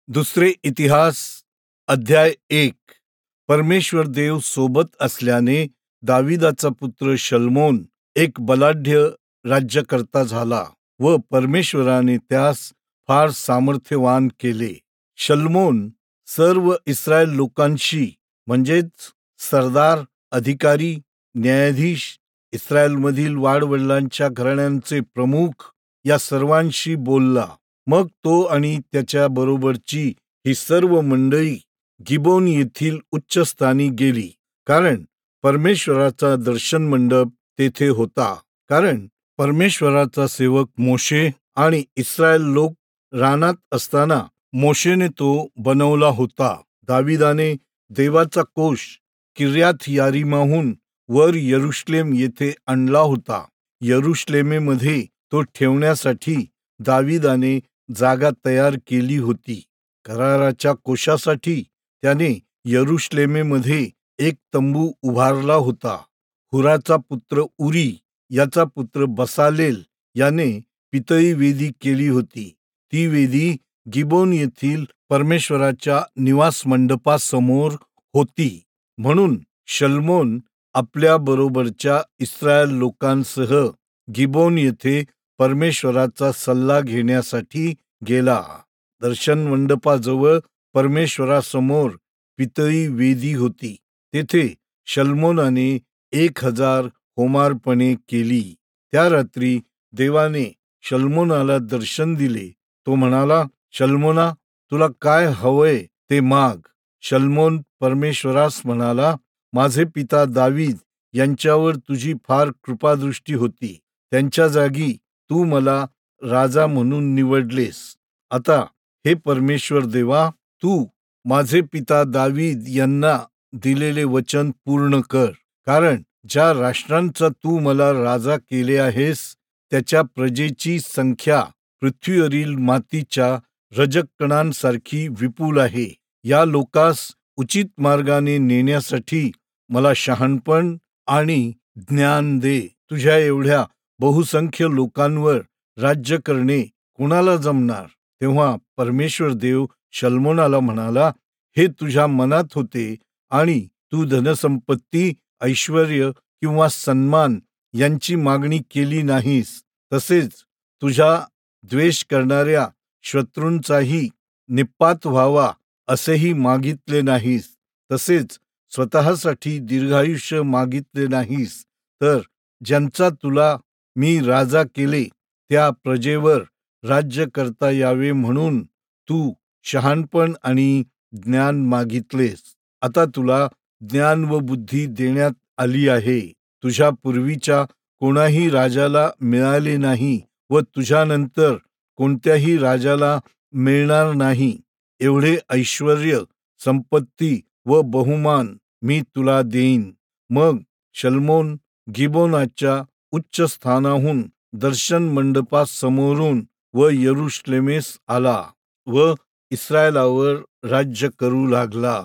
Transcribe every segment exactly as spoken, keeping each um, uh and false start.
दुसरे इतिहास अध्याय एक. परमेश्वर देव सोबत असल्याने दाविदाचा पुत्र शल्मोन एक बलाढ्य राज्यकर्ता झाला व परमेश्वराने त्यास फार सामर्थ्यवान केले. शल्मोन सर्व इस्रायल लोकांशी म्हणजेच सरदार, अधिकारी, न्यायाधीश, इस्रायलमधील वाडवडिलांच्या घराण्यांचे प्रमुख या सर्वांशी बोलला. मग तो आणि त्याच्या बरोबरची ही सर्व मंडळी गिबोन येथील उच्चस्थानी गेली, कारण परमेश्वराचा दर्शन मंडप तेथे होता. कारण परमेश्वराचा सेवक मोशे आणि इस्रायल लोक रानात असताना मोशेने तो बनवला होता. दाविदाने देवाचा कोष किर्याथ यारीमाहून वर यरुशलेम येथे आणला होता. यरुशलेमेमध्ये तो ठेवण्यासाठी दाविदाने जागा तयार केली होती. कराराच्या कोशासाठी त्याने यरुशलेमेमध्ये एक तंबू उभारला होता. हुराचा पुत्र उरी याचा पुत्र बसालेल याने पितळी वेदी केली होती. ती वेदी गिबोन येथील परमेश्वराच्या निवास मंडपासमोर होती. म्हणून शल्मोन आपल्या बरोबरच्या इस्रायल लोकांसह गिबोन येथे परमेश्वराचा सल्ला घेण्यासाठी गेला. दर्शन मंडपाजवळ परमेश्वरासमोर पितळी वेदी होती. तेथे शल्मोनाने एक हजार होमार्पणे केली. त्या रात्री देवाने शल्मोनाला दर्शन दिले. तो म्हणाला, शल्मोना, तुला काय हवंय ते माग. शल्मोन परमेश्वरास म्हणाला, माझे पिता दावीद यांच्यावर तुझी फार कृपादृष्टी होती. त्यांच्या जागी तू मला राजा म्हणून निवडलेस. आता हे परमेश्वर देवा, तू माझे पिता दावीद यांना दिलेले वचन पूर्ण कर. कारण ज्या राष्ट्रांचा तू मला राजा केले आहेस त्याच्या प्रजेची संख्या पृथ्वीवरील मातीच्या रजककणांसारखी विपुल आहे. या लोकास उचित मार्गाने नेण्यासाठी मला शहाणपण आणि ज्ञान दे. तुझ्या एवढ्या बहुसंख्य लोकांवर राज्य करणे कोणाला जमणार. तेव्हा परमेश्वर देव शल्मोनाला म्हणाला, हे तुझ्या मनात होते आणि तू धनसंपत्ती, ऐश्वर्य किंवा सन्मान यांची मागणी केली नाहीस. तसेच तुझ्या द्वेष करणाऱ्या शत्रूंचाही निपात व्हावा असेही मागितले नाहीस. तसेच स्वतःसाठी दीर्घायुष्य मागितले नाहीस. तर ज्यांचा तुला मी राजा केले त्या प्रजेवर राज्य करता यावे म्हणून तू शहाणपण आणि ज्ञान मागितलेस. आता तुला ज्ञान व बुद्धी देण्यात आली आहे. तुझ्या पूर्वीच्या कोणाही राजाला मिळाले नाही व तुझ्यानंतर कोणत्याही राजाला मिळणार नाही एवढे ऐश्वर्य, संपत्ती व बहुमान मी तुला देईन. मग शल्मोन गिबोनाच्या उच्च स्थानाहून दर्शन मंडपासमोरून व यरुशलेमेस आला व इस्रायलावर राज्य करू लागला.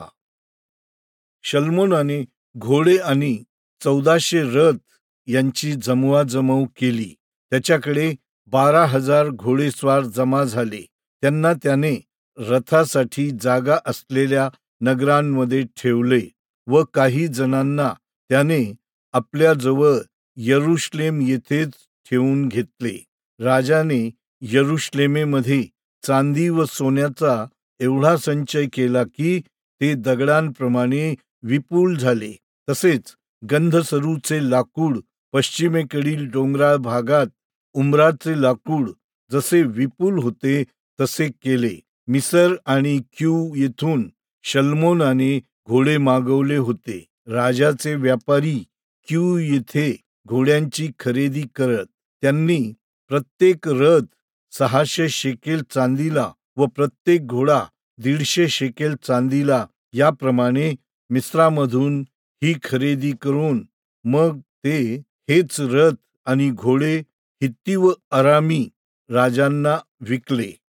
शल्मोनाने घोडे आणि चौदाशे रथ यांची जमवाजमव केली. त्याच्याकडे बारा हजार घोडेस्वार जमा झाले. त्यांना त्याने रथासाठी जागा असलेल्या नगरांमध्ये ठेवले व काही जणांना त्याने आपल्याजवळ यरुशलेम येथेच ठेवून घेतले. राजाने यरुशलेमेमध्ये चांदी व सोन्याचा एवढा संचय केला की ते दगडांप्रमाणे विपुल झाले. तसेच गंधसरूचे लाकूड, पश्चिमेकडील डोंगराळ भागात उंबराचे लाकूड जसे विपुल होते तसे केले. मिसर आणि क्यू येथून शल्मोनाने घोडे मागवले होते. राजाचे व्यापारी क्यू येथे घोड्यांची खरेदी करत. त्यांनी प्रत्येक रथ सहाशे शेकेल चांदीला व प्रत्येक घोडा दीडशे शेकेल चांदीला याप्रमाणे मिस्रामधून ही खरेदी करून मग ते हेच रथ आणि घोडे हित्ती व अरामी राजांना विकले.